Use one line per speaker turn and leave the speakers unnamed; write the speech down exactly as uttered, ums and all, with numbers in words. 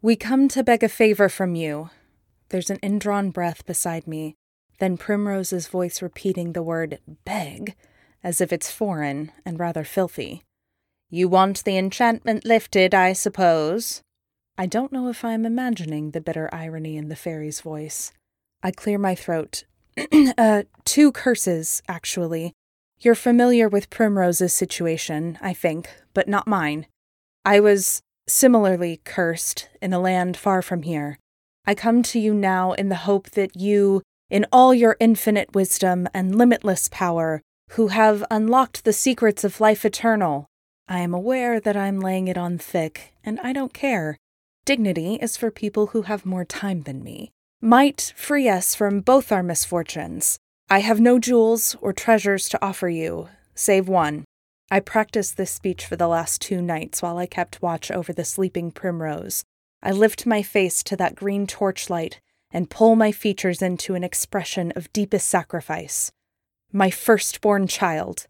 We come to beg a favor from you. There's an indrawn breath beside me, then Primrose's voice repeating the word beg, as if it's foreign and rather filthy. You want the enchantment lifted, I suppose? I don't know if I'm imagining the bitter irony in the fairy's voice. I clear my throat. uh, two curses, actually. You're familiar with Primrose's situation, I think, but not mine. I was similarly cursed in a land far from here. I come to you now in the hope that you, in all your infinite wisdom and limitless power, who have unlocked the secrets of life eternal, I am aware that I'm laying it on thick, and I don't care. Dignity is for people who have more time than me. Might free us from both our misfortunes. I have no jewels or treasures to offer you, save one. I practiced this speech for the last two nights while I kept watch over the sleeping Primrose. I lift my face to that green torchlight and pull my features into an expression of deepest sacrifice. My firstborn child.